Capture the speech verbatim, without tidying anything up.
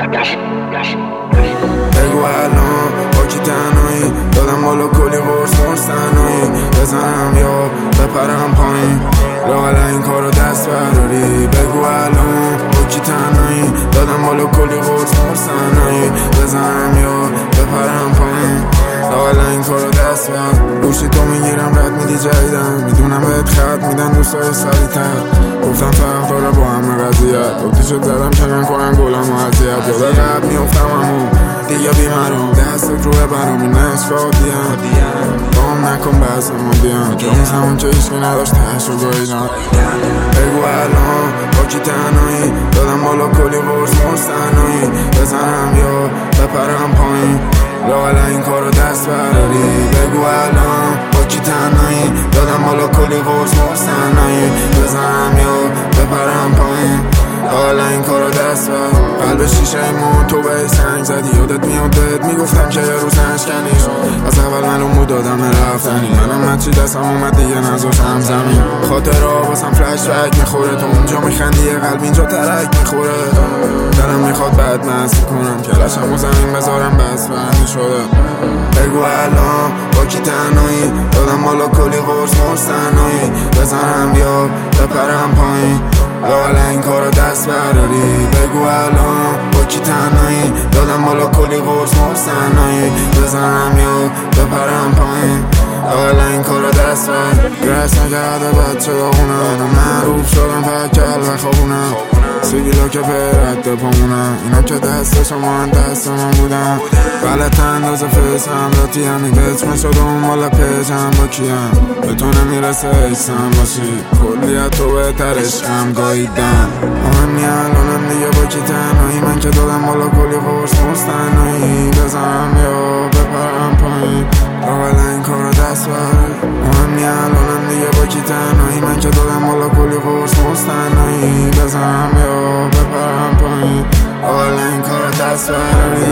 بگو الان با کی تنهایی، دادم بالا کلی قرص قرص تنهایی، بزنم یا بپرم پایین، لااقل این کارو دست برداری. بگو الان با کی تنهایی، دادم بالا کلی قرص قرص تنهایی، بزنم یا بپرم پایین، لااقل این کارو دست برداری. گوشی تو میگیرم رد میدی جدیدم، میدونم بهت خط میدن دوستای سریع‌تر، گفتم فرق داره با همه قضیت، گفتی شد زدم چنان کنن گلم و عذیت، یاد قبل میافتم همون دیگه بیمارم، دستت روی برام این نصف عادیم، دام نکن بحث ما بیان جاموز همون که ایشکی نداشت تهش رو گاهیدم. بگو الان با کی تنهایی، دادم بالا کلی قرص قرص تنهایی، بزنم یا بپرم پایین، لااقل این کارو دست برداری. بگو الان با کی تنهایی، دادم بالا کلی قرص قرص تنهایی، بزنم یا بپرم پایین، لااقل این کارو دست برداری. قلب شیشه ایمون تو به سنگ زدی، یادت میاد بهت میگفتم که یه روز نشکنیش، از اول معلوم بود دادم رفتنی، منم مچی دستم اومد دیگه نذاشتم زمین، خاطرها واسم فلش بک میخوره، تو اونجا میخندی یه قلب اینجا ترک میخوره، دلم میخواد بعد مست کنم کلشم و زمین بذارم بس بندی شده. بگو الان با کی تنهایی، دادم بالا کلی قرص قرص تنهایی، بزنم یا بپرم پایین، لااقل این کارو دست برداری. بگو الان با کی تنهایی، دادم بالا کلی قرص قرص تنهایی، بزنم یا بپرم پایین، لااقل این کارو دست برداری. گرس نکرده بچه داغونم، معروف شدم پکل و خوابونم، سیگیلا که پیرد پامونم، اینا که دست شما دست من بودم، غلط اندازه فیسم راتی همی بچمه شدم مال پیجم با کیم، به تو نمیرسه ایسم باشی، کلیت تو بهتر عشقم گاهیدم. مهمی الانم دیگه با کی تنهایی، من که دادم بالا کلی قرص قرص تنهایی، بزنم یا بپرم پایین، لااقل این کارو دست برداری. مهمی الانم دیگه با کی تنهایی، من که دادم بالا کلی قرص قرص تنهایی، بزنم یا بپرم پایین، لااقل این کارو دست برداری.